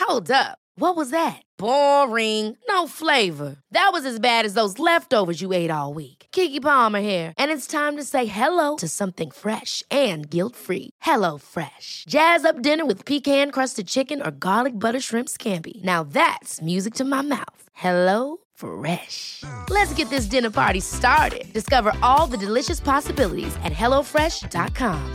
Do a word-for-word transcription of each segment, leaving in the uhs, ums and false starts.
Hold up. What was that? Boring. No flavor. That was as bad as those leftovers you ate all week. Keke Palmer here, and it's time to say hello to something fresh and guilt-free. Hello Fresh. Jazz up dinner with pecan-crusted chicken or garlic butter shrimp scampi. Now that's music to my mouth. Hello Fresh. Let's get this dinner party started. Discover all the delicious possibilities at hello fresh dot com.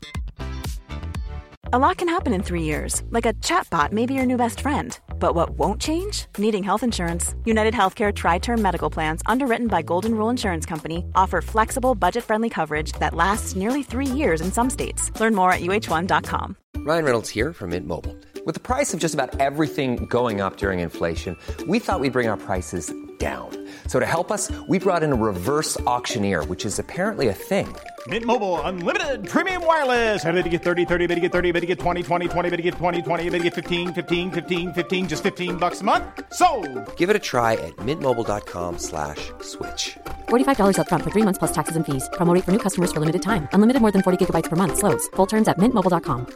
A lot can happen in three years, like a chatbot may be your new best friend. But what won't change? Needing health insurance. United Healthcare Tri-Term Medical Plans, underwritten by Golden Rule Insurance Company, offer flexible, budget-friendly coverage that lasts nearly three years in some states. Learn more at U H one dot com. Ryan Reynolds here from Mint Mobile. With the price of just about everything going up during inflation, we thought we'd bring our prices down. So to help us, we brought in a reverse auctioneer, which is apparently a thing. Mint Mobile Unlimited Premium Wireless. How to get thirty, thirty, how to get thirty, how to get twenty, twenty, twenty, how to get twenty, twenty, how to get fifteen, fifteen, fifteen, fifteen, just fifteen bucks a month? Sold! Give it a try at mintmobile.com slash switch. forty-five dollars up front for three months plus taxes and fees. Promo rate for new customers for limited time. Unlimited more than forty gigabytes per month. Slows full terms at mint mobile dot com.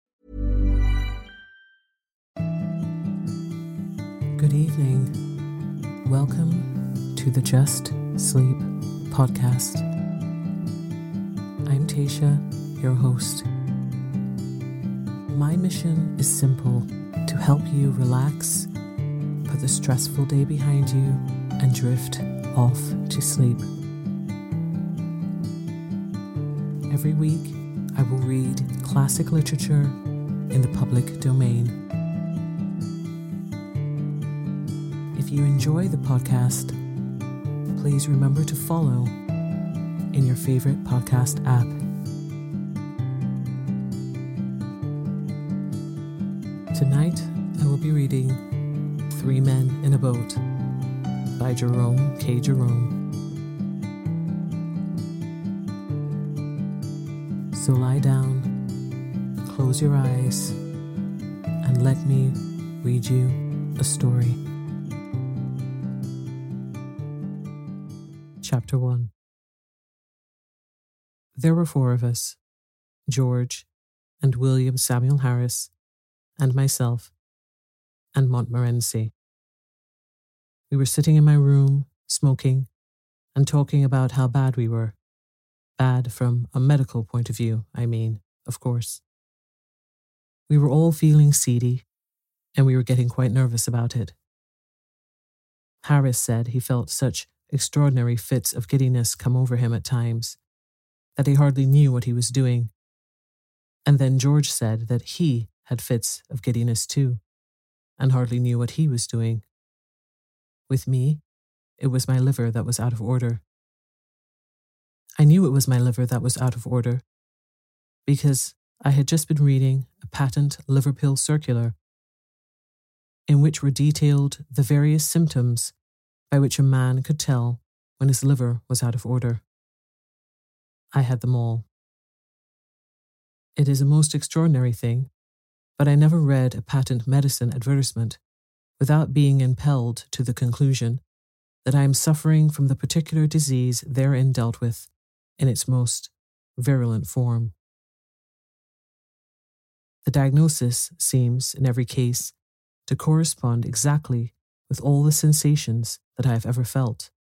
Good evening. Welcome to the Just Sleep podcast. I'm Tasha, your host. My mission is simple: to help you relax, put the stressful day behind you, and drift off to sleep. Every week, I will read classic literature in the public domain. If you enjoy the podcast, please remember to follow in your favorite podcast app. Tonight, I will be reading Three Men in a Boat by Jerome K. Jerome. So lie down, close your eyes, and let me read you a story. Chapter one. There were four of us, George and William Samuel Harris and myself and Montmorency. We were sitting in my room, smoking, and talking about how bad we were. Bad from a medical point of view, I mean, of course. We were all feeling seedy, and we were getting quite nervous about it. Harris said he felt such extraordinary fits of giddiness come over him at times, that he hardly knew what he was doing. And then George said that he had fits of giddiness too, and hardly knew what he was doing. With me, it was my liver that was out of order. I knew it was my liver that was out of order, because I had just been reading a patent liver pill circular, in which were detailed the various symptoms by which a man could tell when his liver was out of order. I had them all. It is a most extraordinary thing, but I never read a patent medicine advertisement without being impelled to the conclusion that I am suffering from the particular disease therein dealt with in its most virulent form. The diagnosis seems, in every case, to correspond exactly with all the sensations that I have ever felt.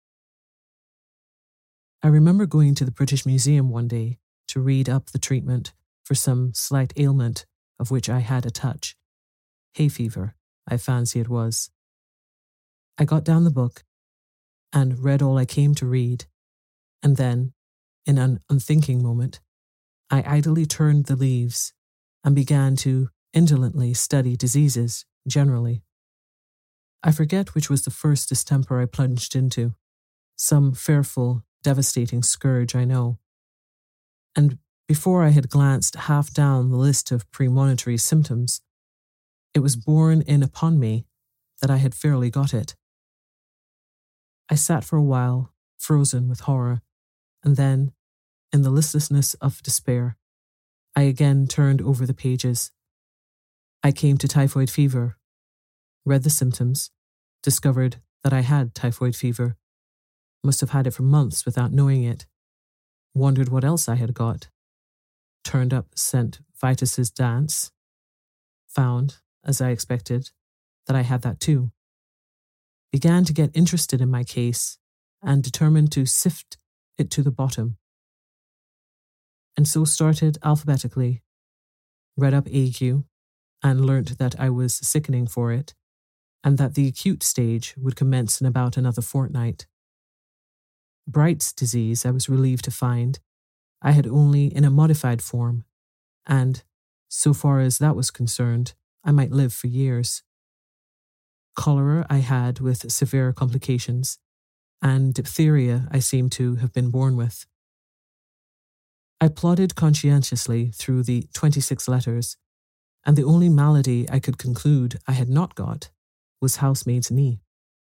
I remember going to the British Museum one day to read up the treatment for some slight ailment of which I had a touch. Hay fever, I fancy it was. I got down the book and read all I came to read, and then, in an unthinking moment, I idly turned the leaves and began to indolently study diseases generally. I forget which was the first distemper I plunged into, some fearful, devastating scourge, I know. And before I had glanced half down the list of premonitory symptoms, it was borne in upon me that I had fairly got it. I sat for a while, frozen with horror, and then, in the listlessness of despair, I again turned over the pages. I came to typhoid fever, read the symptoms, discovered that I had typhoid fever, must have had it for months without knowing it, wondered what else I had got, turned up Saint Vitus's dance, found as I expected, that I had that too. Began to get interested in my case and determined to sift it to the bottom. And so started alphabetically, read up ague, and learnt that I was sickening for it, and that the acute stage would commence in about another fortnight. Bright's disease, I was relieved to find, I had only in a modified form, and, so far as that was concerned, I might live for years. Cholera I had with severe complications, and diphtheria I seemed to have been born with. I plodded conscientiously through the twenty-six letters, and the only malady I could conclude I had not got was housemaid's knee.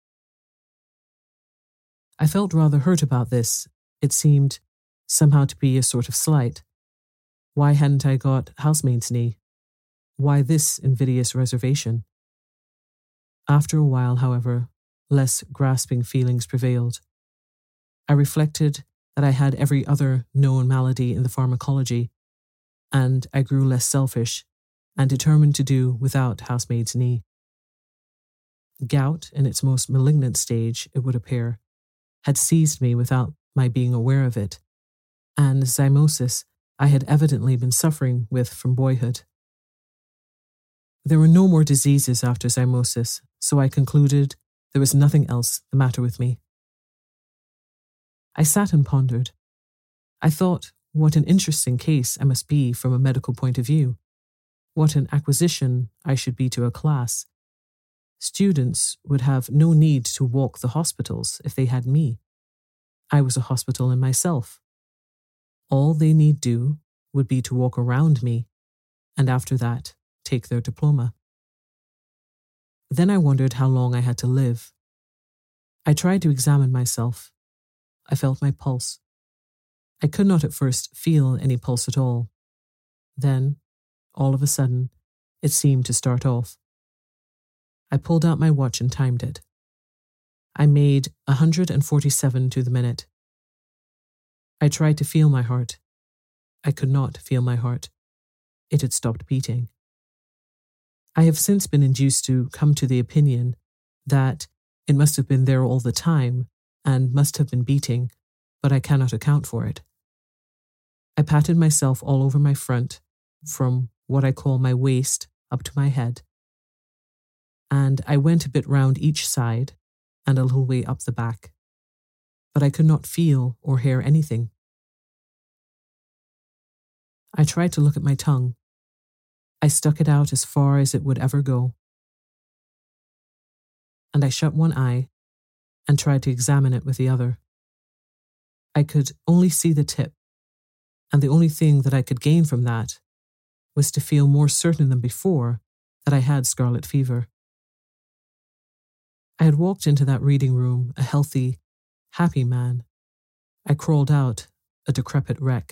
I felt rather hurt about this. It seemed somehow to be a sort of slight. Why hadn't I got housemaid's knee? Why this invidious reservation? After a while, however, less grasping feelings prevailed. I reflected that I had every other known malady in the pharmacology, and I grew less selfish and determined to do without housemaid's knee. Gout, in its most malignant stage, it would appear, had seized me without my being aware of it, and zymosis I had evidently been suffering with from boyhood. There were no more diseases after zymosis, so I concluded there was nothing else the matter with me. I sat and pondered. I thought what an interesting case I must be from a medical point of view, what an acquisition I should be to a class. Students would have no need to walk the hospitals if they had me. I was a hospital in myself. All they need do would be to walk around me, and after that, take their diploma. Then I wondered how long I had to live. I tried to examine myself. I felt my pulse. I could not at first feel any pulse at all. Then, all of a sudden, it seemed to start off. I pulled out my watch and timed it. I made one hundred forty-seven to the minute. I tried to feel my heart. I could not feel my heart. It had stopped beating. I have since been induced to come to the opinion that it must have been there all the time and must have been beating, but I cannot account for it. I patted myself all over my front, from what I call my waist up to my head, and I went a bit round each side and a little way up the back, but I could not feel or hear anything. I tried to look at my tongue. I stuck it out as far as it would ever go. And I shut one eye and tried to examine it with the other. I could only see the tip, and the only thing that I could gain from that was to feel more certain than before that I had scarlet fever. I had walked into that reading room a healthy, happy man. I crawled out a decrepit wreck.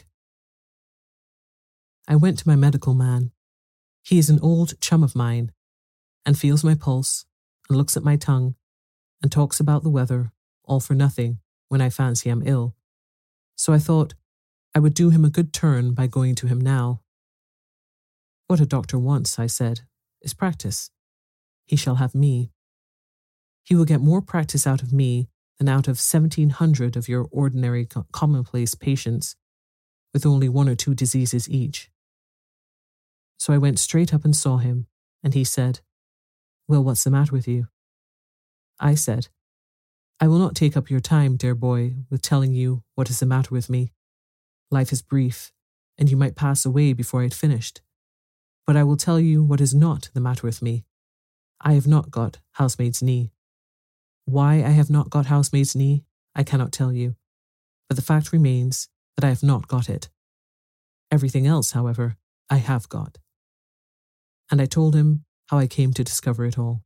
I went to my medical man. He is an old chum of mine, and feels my pulse, and looks at my tongue, and talks about the weather, all for nothing, when I fancy I'm ill. So I thought I would do him a good turn by going to him now. What a doctor wants, I said, is practice. He shall have me. He will get more practice out of me than out of seventeen hundred of your ordinary co- commonplace patients, with only one or two diseases each. So I went straight up and saw him, and he said, "Well, what's the matter with you?" I said, "I will not take up your time, dear boy, with telling you what is the matter with me. Life is brief, and you might pass away before I had finished. But I will tell you what is not the matter with me. I have not got housemaid's knee. Why I have not got housemaid's knee, I cannot tell you, but the fact remains that I have not got it. Everything else, however, I have got." And I told him how I came to discover it all.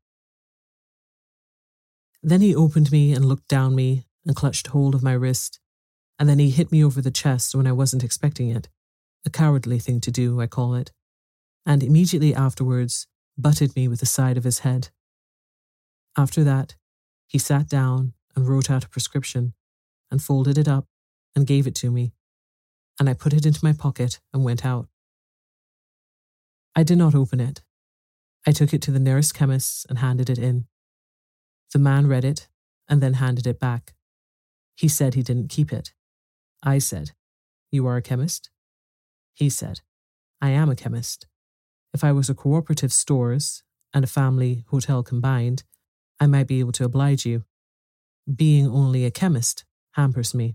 Then he opened me and looked down me and clutched hold of my wrist, and then he hit me over the chest when I wasn't expecting it, a cowardly thing to do, I call it, and immediately afterwards butted me with the side of his head. After that, he sat down and wrote out a prescription and folded it up and gave it to me, and I put it into my pocket and went out. I did not open it. I took it to the nearest chemist's and handed it in. The man read it and then handed it back. He said he didn't keep it. I said, "You are a chemist?" He said, "I am a chemist. If I was a cooperative stores and a family hotel combined, I might be able to oblige you. Being only a chemist hampers me."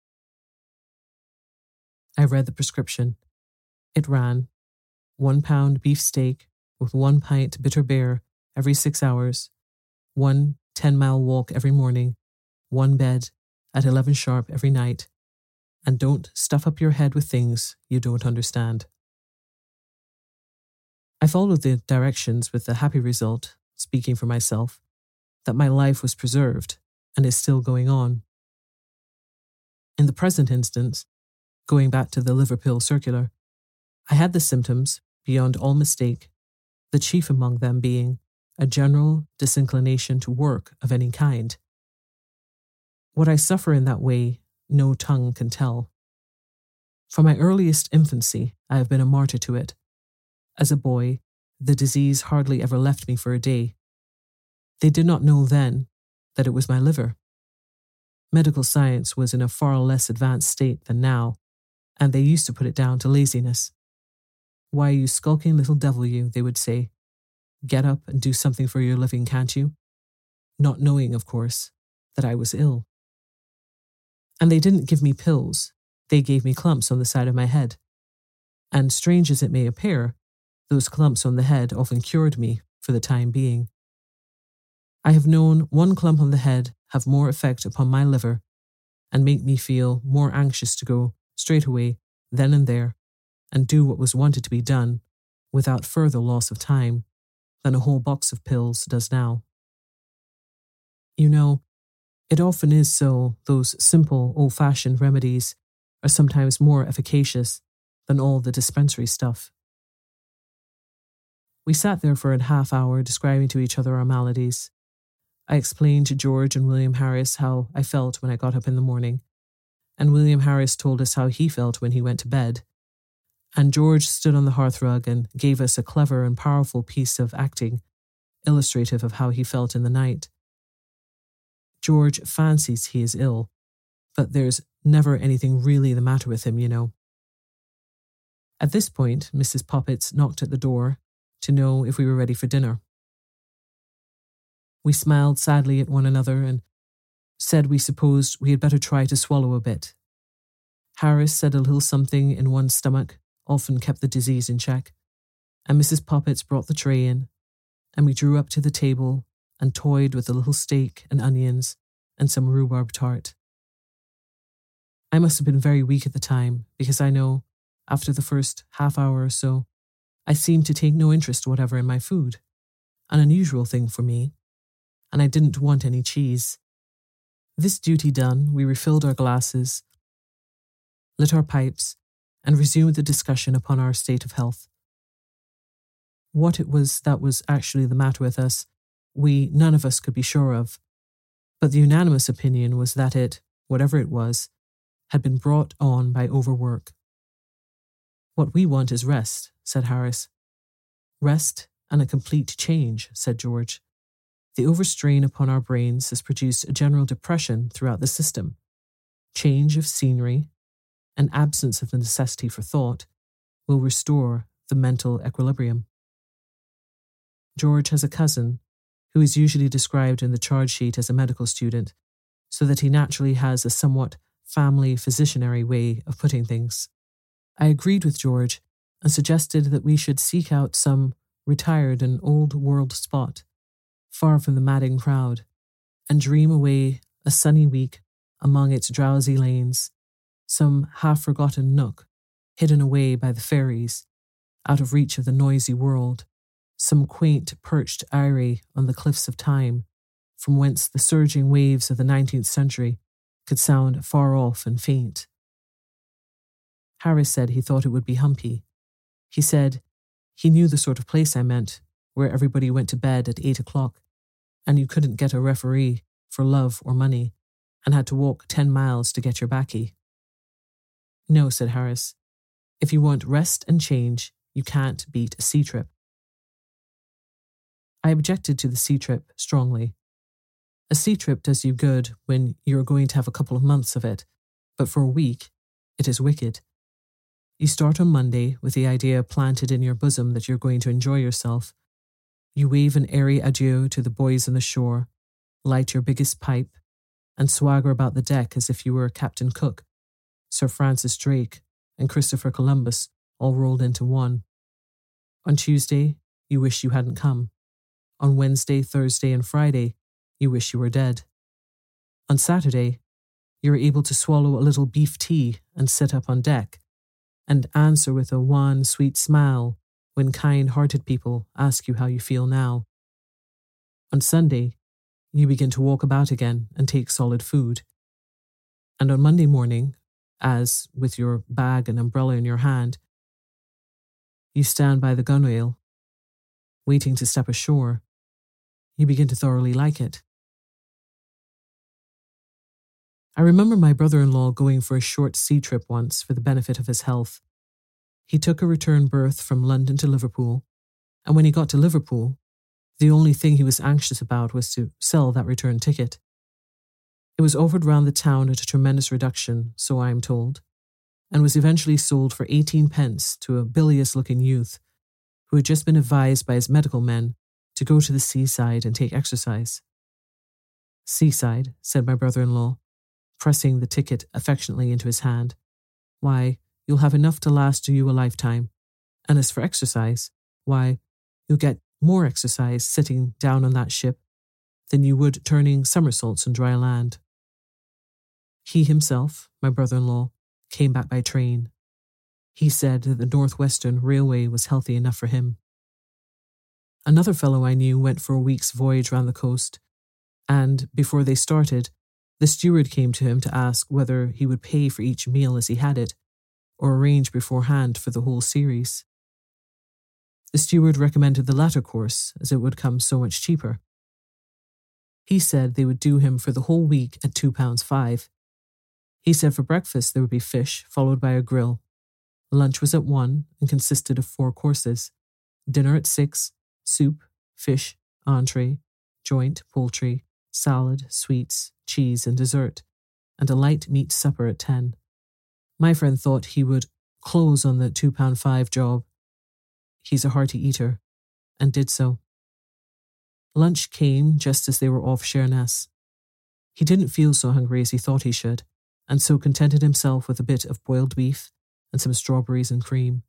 I read the prescription. It ran, one pound beef steak with one pint bitter beer every six hours, one ten-mile walk every morning, one bed at eleven sharp every night, and don't stuff up your head with things you don't understand. I followed the directions with the happy result, speaking for myself, that my life was preserved and is still going on. In the present instance, going back to the liver pill circular, I had the symptoms, beyond all mistake, the chief among them being a general disinclination to work of any kind. What I suffer in that way, no tongue can tell. From my earliest infancy, I have been a martyr to it. As a boy, the disease hardly ever left me for a day. They did not know then that it was my liver. Medical science was in a far less advanced state than now, and they used to put it down to laziness. "Why, you skulking little devil you," they would say. "Get up and do something for your living, can't you?" Not knowing, of course, that I was ill. And they didn't give me pills, they gave me clumps on the side of my head. And strange as it may appear, those clumps on the head often cured me for the time being. I have known one clump on the head have more effect upon my liver and make me feel more anxious to go straight away, then and there, and do what was wanted to be done without further loss of time than a whole box of pills does now. You know, it often is so those simple, old-fashioned remedies are sometimes more efficacious than all the dispensary stuff. We sat there for a half hour describing to each other our maladies. I explained to George and William Harris how I felt when I got up in the morning, and William Harris told us how he felt when he went to bed, and George stood on the hearthrug and gave us a clever and powerful piece of acting, illustrative of how he felt in the night. George fancies he is ill, but there's never anything really the matter with him, you know. At this point, Missus Poppets knocked at the door to know if we were ready for dinner. We smiled sadly at one another and said we supposed we had better try to swallow a bit. Harris said a little something in one's stomach often kept the disease in check, and Missus Poppets brought the tray in, and we drew up to the table and toyed with a little steak and onions and some rhubarb tart. I must have been very weak at the time, because I know, after the first half hour or so, I seemed to take no interest whatever in my food, an unusual thing for me, and I didn't want any cheese. This duty done, we refilled our glasses, lit our pipes, and resumed the discussion upon our state of health. What it was that was actually the matter with us, we none of us could be sure of, but the unanimous opinion was that it, whatever it was, had been brought on by overwork. "What we want is rest," said Harris. "Rest and a complete change," said George. "The overstrain upon our brains has produced a general depression throughout the system. Change of scenery, and absence of the necessity for thought, will restore the mental equilibrium." George has a cousin who is usually described in the charge sheet as a medical student, so that he naturally has a somewhat family physicianary way of putting things. I agreed with George and suggested that we should seek out some retired and old-world spot, far from the madding crowd, and dream away a sunny week among its drowsy lanes, some half-forgotten nook, hidden away by the fairies, out of reach of the noisy world, some quaint perched eyrie on the cliffs of time, from whence the surging waves of the nineteenth century could sound far off and faint. Harris said he thought it would be humpy. He said he knew the sort of place I meant, where everybody went to bed at eight o'clock, and you couldn't get a referee for love or money, and had to walk ten miles to get your baccy. "No," said Harris. "If you want rest and change, you can't beat a sea trip." I objected to the sea trip strongly. A sea trip does you good when you're going to have a couple of months of it, but for a week, it is wicked. You start on Monday with the idea planted in your bosom that you're going to enjoy yourself. You wave an airy adieu to the boys on the shore, light your biggest pipe, and swagger about the deck as if you were Captain Cook, Sir Francis Drake, and Christopher Columbus all rolled into one. On Tuesday, you wish you hadn't come. On Wednesday, Thursday, and Friday, you wish you were dead. On Saturday, you're able to swallow a little beef tea and sit up on deck, and answer with a wan, sweet smile when kind-hearted people ask you how you feel now. On Sunday, you begin to walk about again and take solid food. And on Monday morning, as, with your bag and umbrella in your hand, you stand by the gunwale, waiting to step ashore, you begin to thoroughly like it. I remember my brother-in-law going for a short sea trip once for the benefit of his health. He took a return berth from London to Liverpool, and when he got to Liverpool, the only thing he was anxious about was to sell that return ticket. It was offered round the town at a tremendous reduction, so I am told, and was eventually sold for eighteen pence to a bilious-looking youth who had just been advised by his medical men to go to the seaside and take exercise. "Seaside," said my brother-in-law, pressing the ticket affectionately into his hand. "Why, you'll have enough to last you a lifetime. And as for exercise, why, you'll get more exercise sitting down on that ship than you would turning somersaults on dry land." He himself, my brother-in-law, came back by train. He said that the Northwestern Railway was healthy enough for him. Another fellow I knew went for a week's voyage round the coast, and before they started, the steward came to him to ask whether he would pay for each meal as he had it, or arrange beforehand for the whole series. The steward recommended the latter course, as it would come so much cheaper. He said they would do him for the whole week at two pounds five. He said for breakfast there would be fish, followed by a grill. Lunch was at one and consisted of four courses. Dinner at six, soup, fish, entree, joint, poultry, salad, sweets, cheese, and dessert, and a light meat supper at ten. My friend thought he would close on the two pound five job. He's a hearty eater, and did so. Lunch came just as they were off Sheerness. He didn't feel so hungry as he thought he should, and so contented himself with a bit of boiled beef and some strawberries and cream.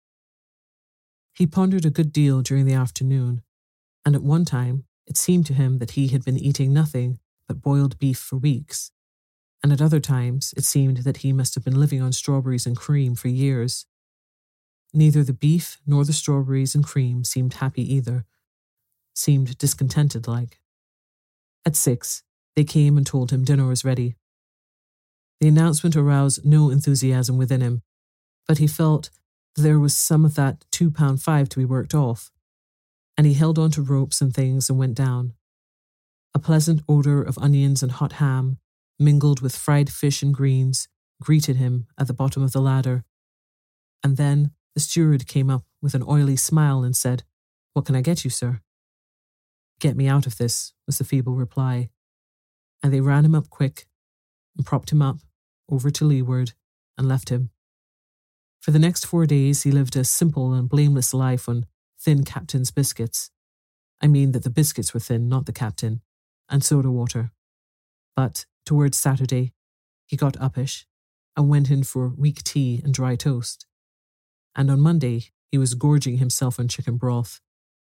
He pondered a good deal during the afternoon, and at one time it seemed to him that he had been eating nothing but boiled beef for weeks, and at other times it seemed that he must have been living on strawberries and cream for years. Neither the beef nor the strawberries and cream seemed happy either, seemed discontented-like. At six, they came and told him dinner was ready. The announcement aroused no enthusiasm within him, but he felt there was some of that two pound five to be worked off, and he held on to ropes and things and went down. A pleasant odour of onions and hot ham, mingled with fried fish and greens, greeted him at the bottom of the ladder. And then the steward came up with an oily smile and said, "What can I get you, sir?" "Get me out of this," was the feeble reply, and they ran him up quick and propped him up over to leeward and left him. For the next four days he lived a simple and blameless life on thin captain's biscuits. I mean that the biscuits were thin, not the captain, and soda water. But towards Saturday, he got uppish and went in for weak tea and dry toast. And on Monday, he was gorging himself on chicken broth.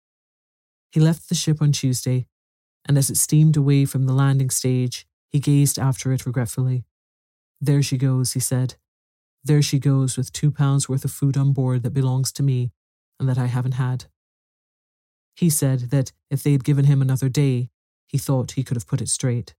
He left the ship on Tuesday, and as it steamed away from the landing stage, he gazed after it regretfully. "There she goes," he said. "There she goes with two pounds worth of food on board that belongs to me and that I haven't had." He said that if they had given him another day, he thought he could have put it straight.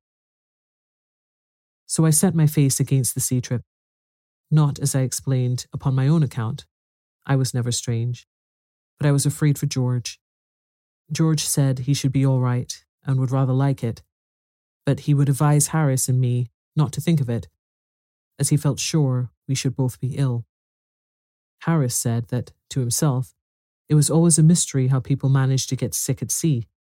So I set my face against the sea trip. Not, as I explained, upon my own account. I was never strange. But I was afraid for George. George said he should be all right and would rather like it, but he would advise Harris and me not to think of it, as he felt sure we should both be ill. Harris said that, to himself, it was always a mystery how people managed to get sick at sea,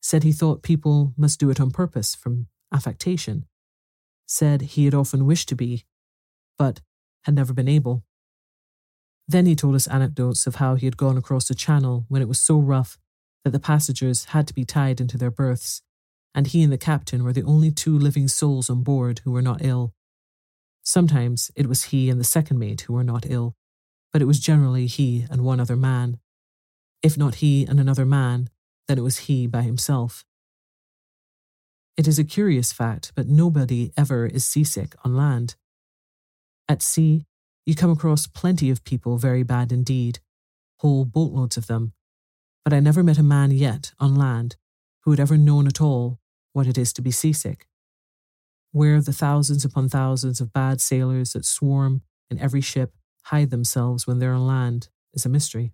said he thought people must do it on purpose from affectation, said he had often wished to be, but had never been able. Then he told us anecdotes of how he had gone across the channel when it was so rough that the passengers had to be tied into their berths, and he and the captain were the only two living souls on board who were not ill. Sometimes it was he and the second mate who were not ill, but it was generally he and one other man. If not he and another man, then it was he by himself. It is a curious fact, but nobody ever is seasick on land. At sea, you come across plenty of people very bad indeed, whole boatloads of them, but I never met a man yet on land who had ever known at all what it is to be seasick. Where the thousands upon thousands of bad sailors that swarm in every ship hide themselves when they're on land is a mystery.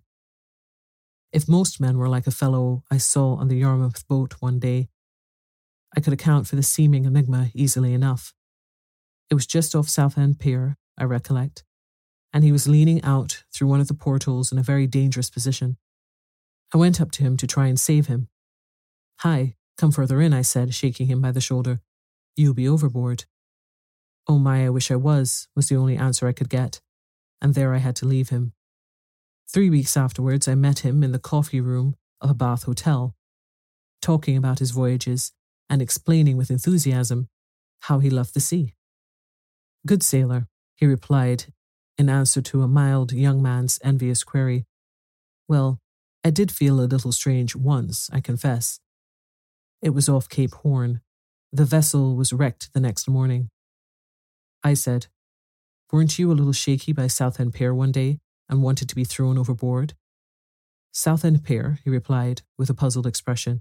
If most men were like a fellow I saw on the Yarmouth boat one day, I could account for the seeming enigma easily enough. It was just off Southend Pier, I recollect, and he was leaning out through one of the portholes in a very dangerous position. I went up to him to try and save him. "Hi, come further in," I said, shaking him by the shoulder. "You'll be overboard." "Oh my, I wish I was," was the only answer I could get, and there I had to leave him. Three weeks afterwards, I met him in the coffee room of a Bath hotel, talking about his voyages and explaining with enthusiasm how he loved the sea. "Good sailor," he replied in answer to a mild young man's envious query. "Well, I did feel a little strange once, I confess. It was off Cape Horn. The vessel was wrecked the next morning." I said, "Weren't you a little shaky by Southend Pier one day and wanted to be thrown overboard?" "Southend Pier," he replied with a puzzled expression.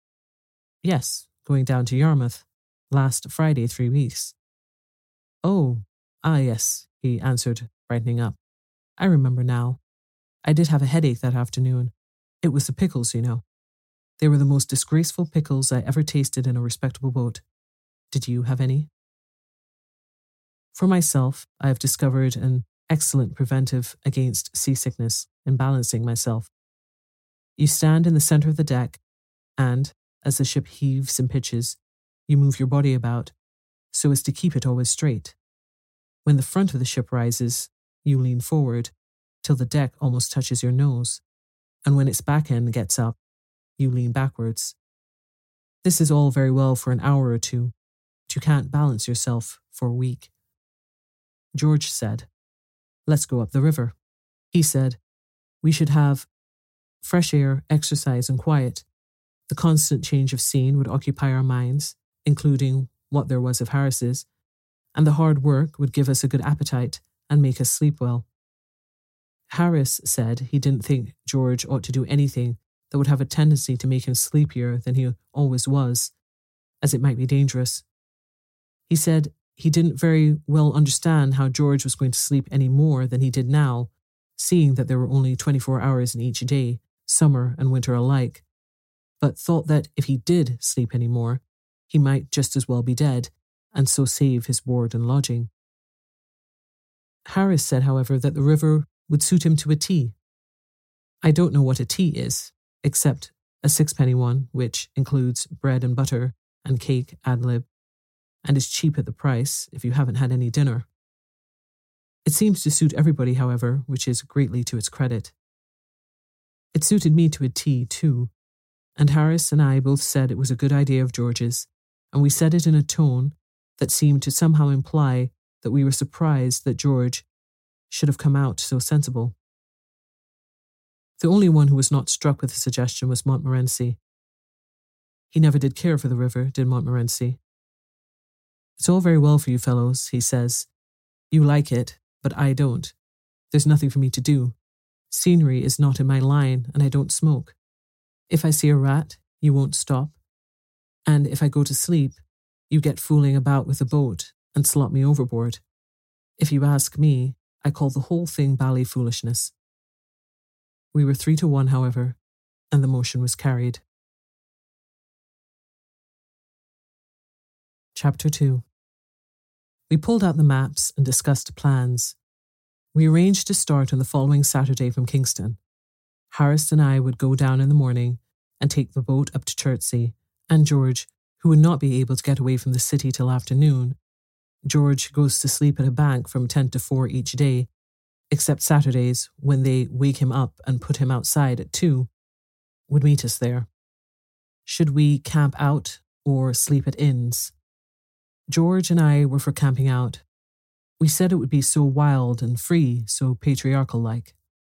"Yes, going down to Yarmouth. Last Friday, three weeks." "Oh, ah yes," he answered, brightening up. "I remember now. I did have a headache that afternoon. It was the pickles, you know. They were the most disgraceful pickles I ever tasted in a respectable boat. Did you have any?" For myself, I have discovered an excellent preventive against seasickness in balancing myself. You stand in the center of the deck, and, as the ship heaves and pitches, you move your body about so as to keep it always straight. When the front of the ship rises, you lean forward till the deck almost touches your nose, and when its back end gets up, you lean backwards. This is all very well for an hour or two, but you can't balance yourself for a week. George said, "Let's go up the river." He said, we should have fresh air, exercise, and quiet. The constant change of scene would occupy our minds, including what there was of Harris's, and the hard work would give us a good appetite and make us sleep well. Harris said he didn't think George ought to do anything that would have a tendency to make him sleepier than he always was, as it might be dangerous. He said he didn't very well understand how George was going to sleep any more than he did now, seeing that there were only twenty-four hours in each day, summer and winter alike, but thought that if he did sleep any more, he might just as well be dead, and so save his board and lodging. Harris said, however, that the river would suit him to a T. I don't know what a tea is, except a sixpenny one, which includes bread and butter and cake ad lib, and is cheap at the price if you haven't had any dinner. It seems to suit everybody, however, which is greatly to its credit. It suited me to a T, too, and Harris and I both said it was a good idea of George's, and we said it in a tone that seemed to somehow imply that we were surprised that George should have come out so sensible. The only one who was not struck with the suggestion was Montmorency. He never did care for the river, did Montmorency. It's all very well for you fellows, he says. You like it, but I don't. There's nothing for me to do. Scenery is not in my line, and I don't smoke. If I see a rat, you won't stop. And if I go to sleep, you get fooling about with the boat and slot me overboard. If you ask me, I call the whole thing bally foolishness. We were three to one, however, and the motion was carried. Chapter two. We pulled out the maps and discussed plans. We arranged to start on the following Saturday from Kingston. Harris and I would go down in the morning and take the boat up to Chertsey and George, who would not be able to get away from the city till afternoon. George goes to sleep at a bank from ten to four each day, except Saturdays when they wake him up and put him outside at two, would meet us there. Should we camp out or sleep at inns? George and I were for camping out. We said it would be so wild and free, so patriarchal-like.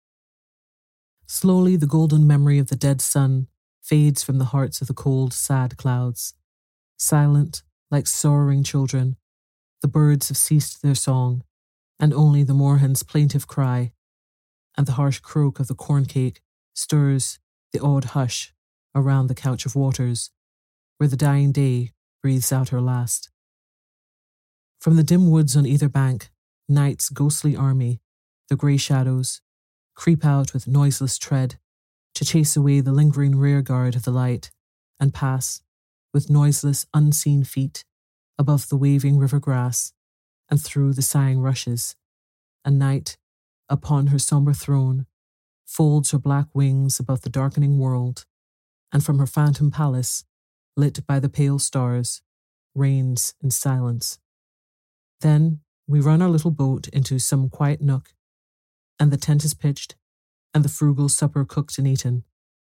Slowly the golden memory of the dead sun fades from the hearts of the cold, sad clouds. Silent, like sorrowing children, the birds have ceased their song, and only the moorhen's plaintive cry and the harsh croak of the corncake stirs the awed hush around the couch of waters, where the dying day breathes out her last. From the dim woods on either bank, night's ghostly army, the grey shadows, creep out with noiseless tread to chase away the lingering rearguard of the light and pass, with noiseless, unseen feet, above the waving river grass and through the sighing rushes, and night, upon her sombre throne, folds her black wings above the darkening world, and from her phantom palace, lit by the pale stars, reigns in silence. Then we run our little boat into some quiet nook, and the tent is pitched, and the frugal supper cooked and eaten.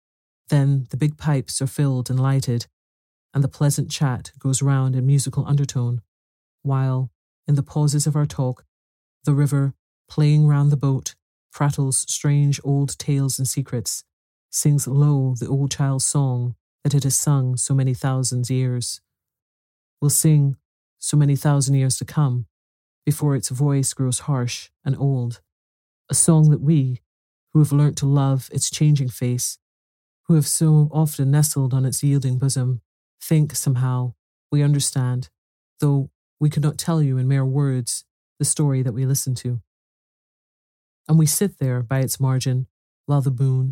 Then the big pipes are filled and lighted, and the pleasant chat goes round in musical undertone, while, in the pauses of our talk, the river, playing round the boat, prattles strange old tales and secrets, sings low the old child's song that it has sung so many thousand years, will sing so many thousand years to come, before its voice grows harsh and old, a song that we, who have learnt to love its changing face, who have so often nestled on its yielding bosom, think somehow we understand, though we could not tell you in mere words the story that we listen to. And we sit there by its margin while the moon,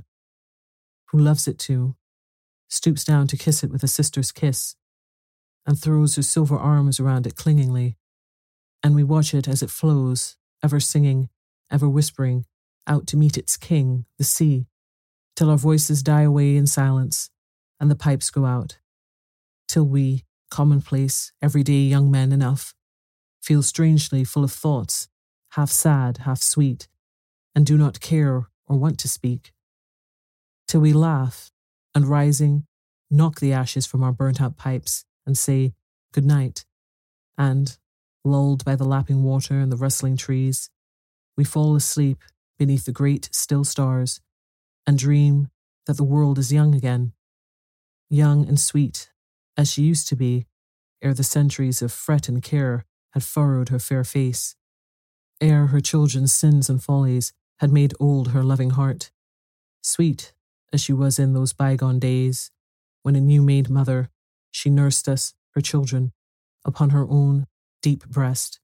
who loves it too, stoops down to kiss it with a sister's kiss and throws her silver arms around it clingingly, and we watch it as it flows, ever singing, ever whispering, out to meet its king, the sea, till our voices die away in silence and the pipes go out, till we, commonplace, everyday young men enough, feel strangely full of thoughts, half sad, half sweet, and do not care or want to speak, till we laugh and, rising, knock the ashes from our burnt-out pipes and say good night, and, lulled by the lapping water and the rustling trees, we fall asleep beneath the great still stars and dream that the world is young again, young and sweet as she used to be ere the centuries of fret and care had furrowed her fair face, ere her children's sins and follies had made old her loving heart, sweet as she was in those bygone days when a new-made mother, she nursed us, her children, upon her own deep breast,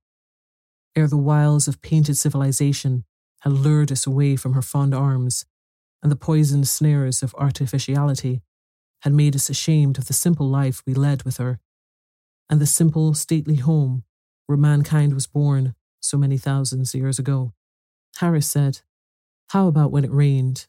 ere the wiles of painted civilization had lured us away from her fond arms, and the poisoned snares of artificiality had made us ashamed of the simple life we led with her, and the simple, stately home where mankind was born so many thousands years ago. Harris said, "How about when it rained?"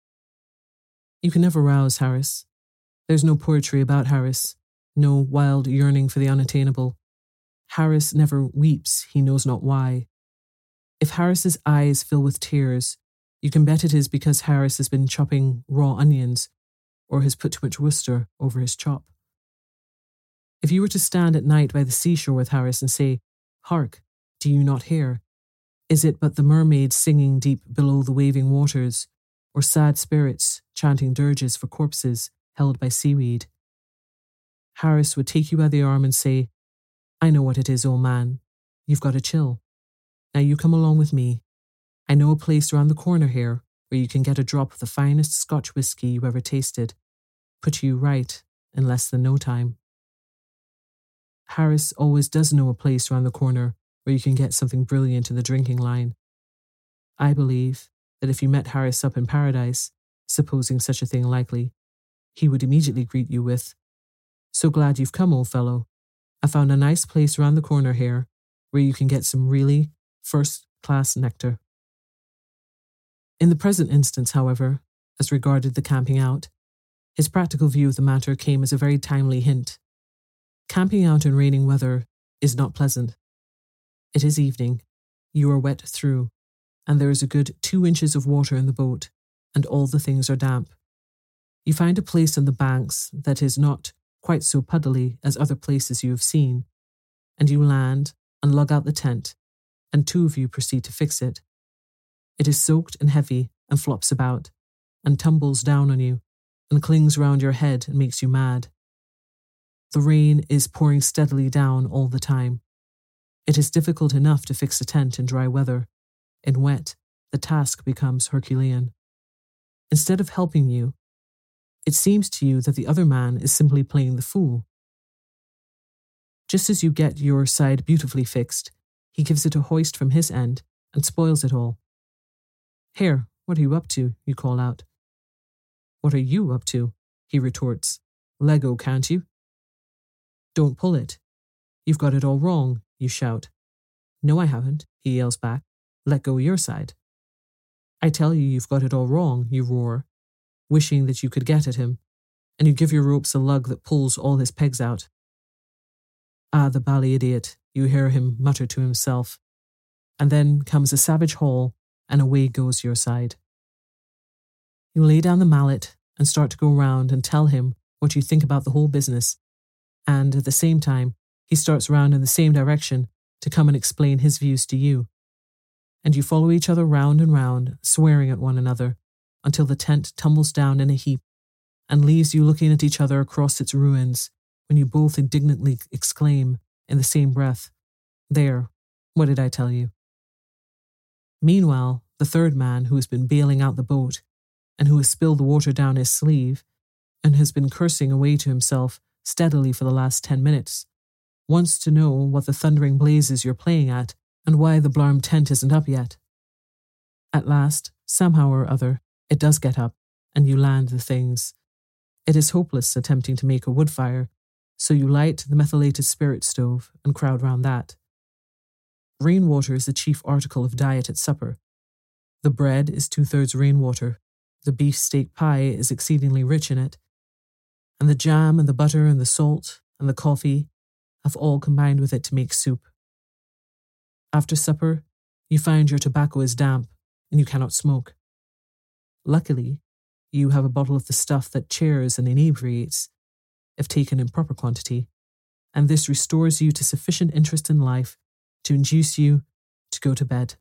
You can never rouse Harris. There's no poetry about Harris, no wild yearning for the unattainable. Harris never weeps, he knows not why. If Harris's eyes fill with tears, you can bet it is because Harris has been chopping raw onions or has put too much Worcester over his chop. If you were to stand at night by the seashore with Harris and say, "Hark, do you not hear? Is it but the mermaids singing deep below the waving waters, or sad spirits chanting dirges for corpses held by seaweed?" Harris would take you by the arm and say, "I know what it is, old man. You've got a chill. Now you come along with me. I know a place around the corner here where you can get a drop of the finest Scotch whiskey you ever tasted, put you right in less than no time." Harris always does know a place around the corner where you can get something brilliant in the drinking line. I believe that if you met Harris up in paradise, supposing such a thing likely, he would immediately greet you with, "So glad you've come, old fellow. I found a nice place around the corner here where you can get some really first-class nectar." In the present instance, however, as regarded the camping out, His practical view of the matter came as a very timely hint. Camping out in raining weather is not pleasant. It is evening, you are wet through, and there is a good two inches of water in the boat, and all the things are damp. You find a place on the banks that is not quite so puddly as other places you have seen, and you land and lug out the tent, and two of you proceed to fix it. It is soaked and heavy and flops about, and tumbles down on you, and clings round your head and makes you mad. The rain is pouring steadily down all the time. It is difficult enough to fix a tent in dry weather. In wet, the task becomes Herculean. Instead of helping you, it seems to you that the other man is simply playing the fool. Just as you get your side beautifully fixed, he gives it a hoist from his end and spoils it all. "Here, what are you up to?" you call out. "What are you up to?" he retorts. "Let go, can't you?" "Don't pull it. You've got it all wrong," you shout. "No, I haven't," he yells back. "Let go your side." "I tell you you've got it all wrong," you roar, wishing that you could get at him, and you give your ropes a lug that pulls all his pegs out. "Ah, the bally idiot," you hear him mutter to himself, and then comes a savage haul, and away goes your side. You lay down the mallet and start to go round and tell him what you think about the whole business, and at the same time, he starts round in the same direction to come and explain his views to you. And you follow each other round and round, swearing at one another, until the tent tumbles down in a heap and leaves you looking at each other across its ruins, when you both indignantly exclaim in the same breath, "There, what did I tell you?" Meanwhile, the third man, who has been bailing out the boat, and who has spilled the water down his sleeve, and has been cursing away to himself steadily for the last ten minutes, wants to know what the thundering blazes you're playing at, and why the blarm tent isn't up yet. At last, somehow or other, it does get up, and you land the things. It is hopeless attempting to make a wood fire, so you light the methylated spirit stove and crowd round that. Rainwater is the chief article of diet at supper. The bread is two-thirds rainwater, the beefsteak pie is exceedingly rich in it, and the jam and the butter and the salt and the coffee have all combined with it to make soup. After supper, you find your tobacco is damp and you cannot smoke. Luckily, you have a bottle of the stuff that cheers and inebriates, if taken in proper quantity, and this restores you to sufficient interest in life to induce you to go to bed.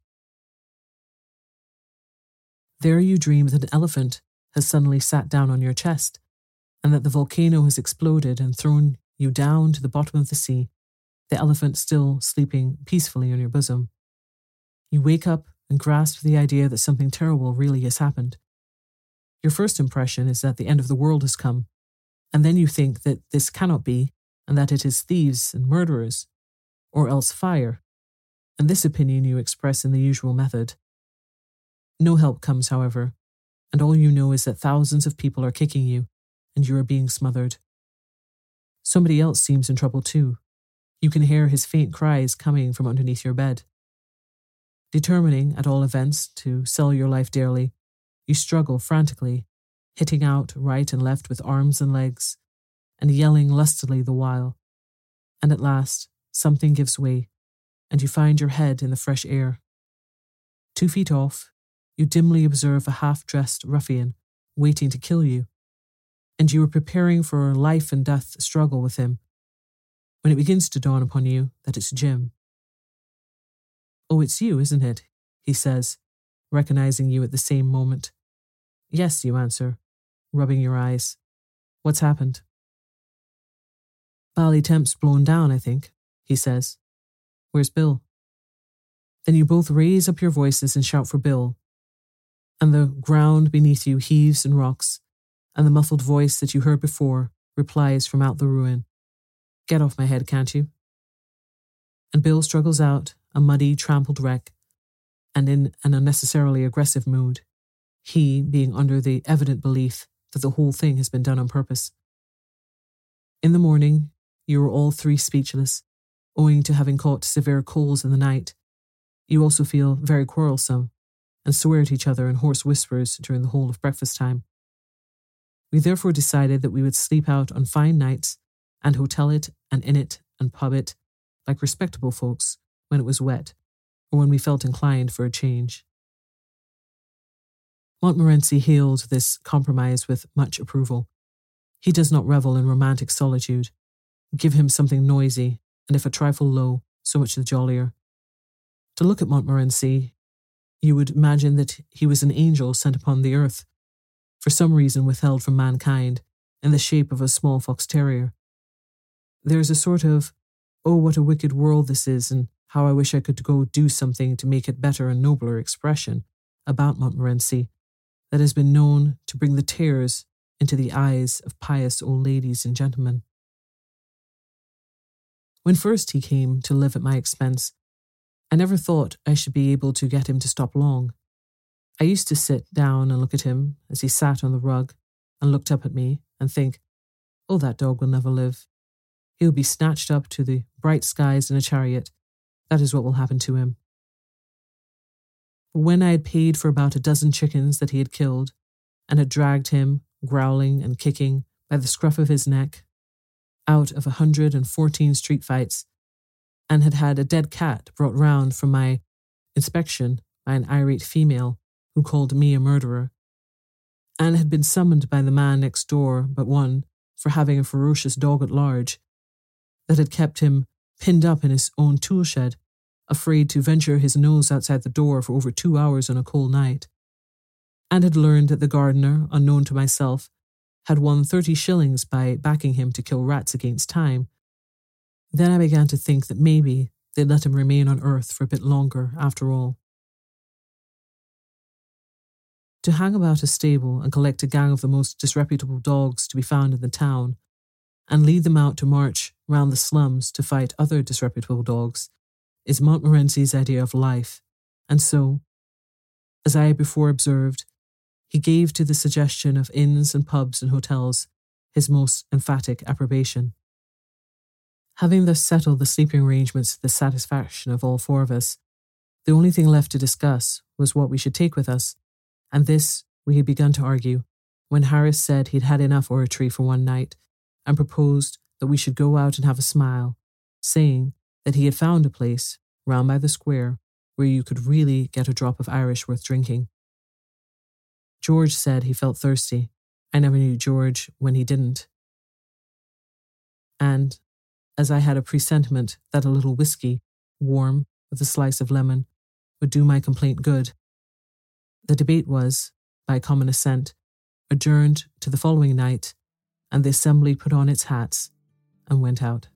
There you dream that an elephant has suddenly sat down on your chest, and that the volcano has exploded and thrown you down to the bottom of the sea, the elephant still sleeping peacefully on your bosom. You wake up and grasp the idea that something terrible really has happened. Your first impression is that the end of the world has come, and then you think that this cannot be, and that it is thieves and murderers, or else fire, and this opinion you express in the usual method. No help comes, however, and all you know is that thousands of people are kicking you, and you are being smothered. Somebody else seems in trouble too. You can hear his faint cries coming from underneath your bed. Determining, at all events, to sell your life dearly, you struggle frantically, hitting out right and left with arms and legs, and yelling lustily the while. And at last, something gives way, and you find your head in the fresh air. Two feet off, you dimly observe a half-dressed ruffian waiting to kill you, and you are preparing for a life and death struggle with him, when it begins to dawn upon you that it's Jim. "Oh, it's you, isn't it?" he says, recognizing you at the same moment. "Yes," you answer, rubbing your eyes. "What's happened?" "Bally temp's blown down, I think," he says. "Where's Bill?" Then you both raise up your voices and shout for Bill, and the ground beneath you heaves and rocks, and the muffled voice that you heard before replies from out the ruin, "Get off my head, can't you?" And Bill struggles out, a muddy, trampled wreck, and in an unnecessarily aggressive mood, he being under the evident belief that the whole thing has been done on purpose. In the morning, you are all three speechless, owing to having caught severe colds in the night. You also feel very quarrelsome, and swear at each other in hoarse whispers during the whole of breakfast time. We therefore decided that we would sleep out on fine nights and hotel it and inn it and pub it like respectable folks when it was wet or when we felt inclined for a change. Montmorency hailed this compromise with much approval. He does not revel in romantic solitude. Give him something noisy, and if a trifle low, so much the jollier. To look at Montmorency, you would imagine that he was an angel sent upon the earth, for some reason withheld from mankind, in the shape of a small fox terrier. There is a sort of, oh, what a wicked world this is, and how I wish I could go do something to make it better and nobler expression about Montmorency that has been known to bring the tears into the eyes of pious old ladies and gentlemen. When first he came to live at my expense, I never thought I should be able to get him to stop long. I used to sit down and look at him as he sat on the rug and looked up at me and think, oh, that dog will never live. He'll be snatched up to the bright skies in a chariot. That is what will happen to him. But when I had paid for about a dozen chickens that he had killed and had dragged him, growling and kicking, by the scruff of his neck, out of a hundred and fourteen street fights, and had had a dead cat brought round from my inspection by an irate female who called me a murderer, and had been summoned by the man next door but one for having a ferocious dog at large that had kept him pinned up in his own tool shed, afraid to venture his nose outside the door for over two hours on a cold night, and had learned that the gardener, unknown to myself, had won thirty shillings by backing him to kill rats against time. Then I began to think that maybe they'd let him remain on earth for a bit longer after all. To hang about a stable and collect a gang of the most disreputable dogs to be found in the town, and lead them out to march round the slums to fight other disreputable dogs, is Montmorency's idea of life, and so, as I had before observed, he gave to the suggestion of inns and pubs and hotels his most emphatic approbation. Having thus settled the sleeping arrangements to the satisfaction of all four of us, the only thing left to discuss was what we should take with us, and this we had begun to argue when Harris said he'd had enough oratory for one night and proposed that we should go out and have a smile, saying that he had found a place round by the square where you could really get a drop of Irish worth drinking. George said he felt thirsty. I never knew George when he didn't. And, as I had a presentiment that a little whiskey, warm with a slice of lemon, would do my complaint good, the debate was, by common assent, adjourned to the following night, and the assembly put on its hats and went out.